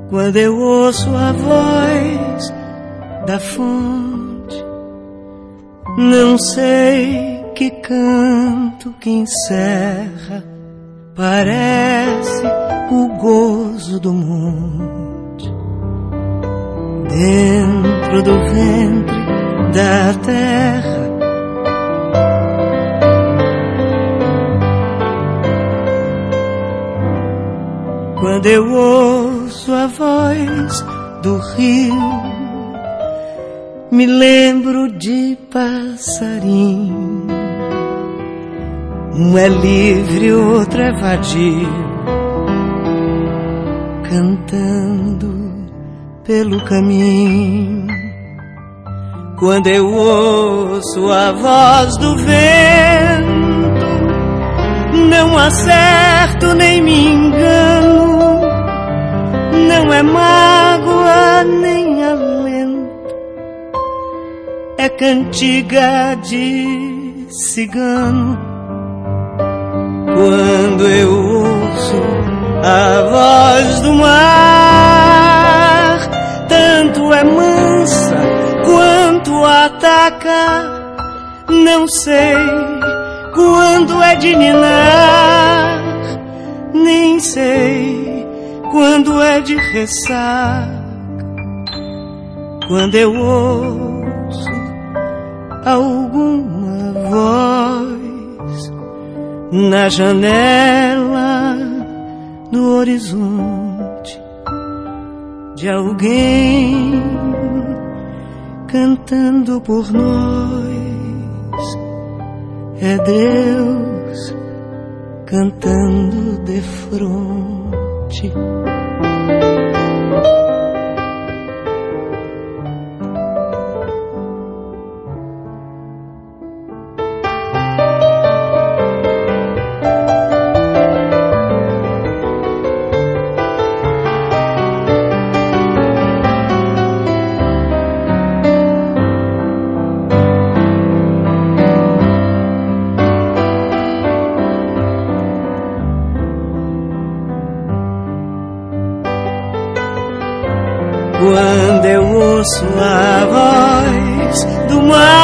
Quando eu ouço a voz da fonte, não sei que canto que encerra, parece o gozo do monte, dentro do ventre da terra. Quando eu ouço a voz do rio, me lembro de passarinho. Um é livre, outro é vadio, cantando pelo caminho. Quando eu ouço a voz do vento, não acerto nem me engano, não é mágoa nem alento, é cantiga de cigano. Quando eu ouço a voz do mar, tanto é mansa quanto ataca, não sei quando é de ninar, nem sei quando é de ressaca. Quando eu ouço alguma voz na janela, no horizonte, de alguém cantando por nós, é Deus cantando de fronte. Quando eu ouço a voz do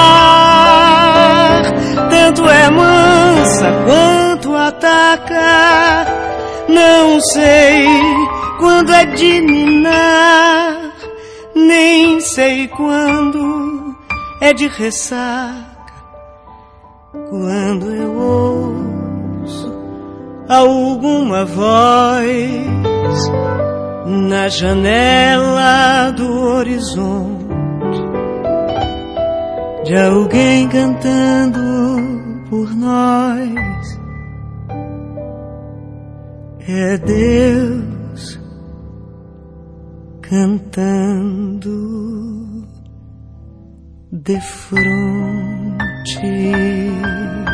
mar, tanto é mansa quanto ataca, não sei quando é de ninar, nem sei quando é de ressaca. Quando eu ouço alguma voz na janela do horizonte, de alguém cantando por nós, é Deus cantando de fronte.